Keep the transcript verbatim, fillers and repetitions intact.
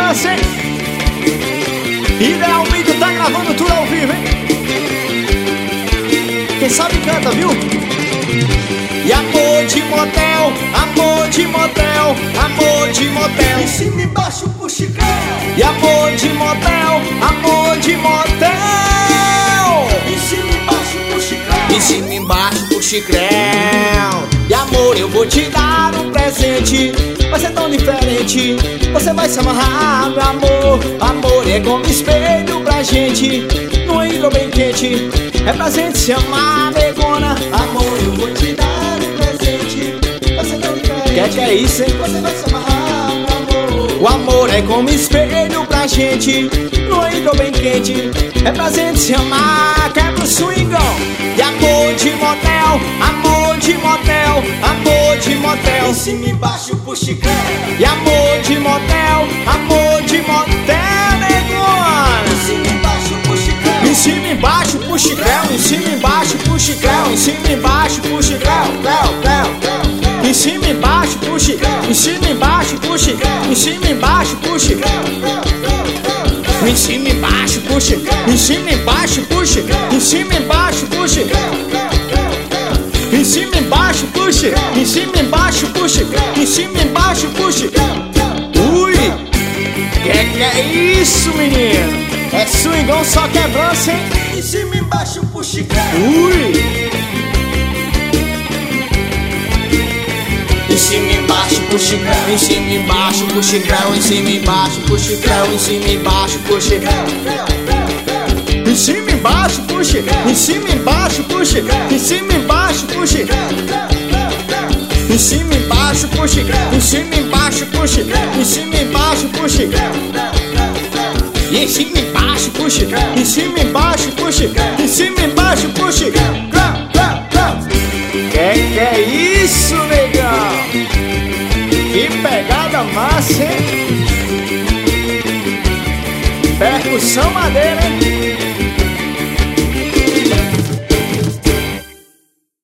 massa, hein? Ideal Mídia tá gravando tudo ao vivo, hein? Quem sabe canta, viu? E amor de motel, amor de motel, amor de motel. Em cima e embaixo pro chiclete. E amor de motel, amor de motel. Em cima e embaixo pro chiclete. Em cima e embaixo pro chicrão. E amor, eu vou te dar um presente. Vai ser tão diferente. Você vai se amarrar, meu amor. Amor é como espelho pra gente. No hidro bem quente. É pra gente se amar, negona. Amor, eu vou te dar um presente. Vai ser tão diferente. Que que é isso, hein? Você vai se amarrar, meu amor. O amor é como espelho pra gente. No hidro bem quente. É pra gente se amar. Quebra o swingão. E amor de motel, amor de motel, amor de motel. Em cima e embaixo pro chiclete. E amor de motel, amor de motel, negona. Em cima e embaixo pro chiclete. Em cima e embaixo pro chiclão, em cima e embaixo pro chiclão, em cima e embaixo pro chiclão, cléu, cléu. Em cima e embaixo pro chiclão, em cima e embaixo pro chiclão, em cima e embaixo pro chiclão. Em cima e embaixo pro chiclão, em cima e embaixo pro chiclão, em cima e embaixo pro chiclão. Em cima e embaixo puxa, em cima e embaixo puxa, em cima e embaixo puxa. Ui, que que é isso, menino? É swingão só quebrança, hein? Em cima e embaixo pro chiclete. Ui. Em cima e embaixo pro chiclete. Em cima e embaixo pro chiclão, em cima e embaixo pro chiclão, em cima e embaixo pro chiclão. Em cima e embaixo puxa, em cima e embaixo puxa, em cima e embaixo puxa. Em cima e embaixo puxa, em cima e embaixo puxa, em cima e embaixo puxa. E em cima e embaixo puxa, em cima e embaixo puxa, em cima e embaixo puxa. Que que é isso, negão? Que pegada massa, hein? Percussão madeira, hein?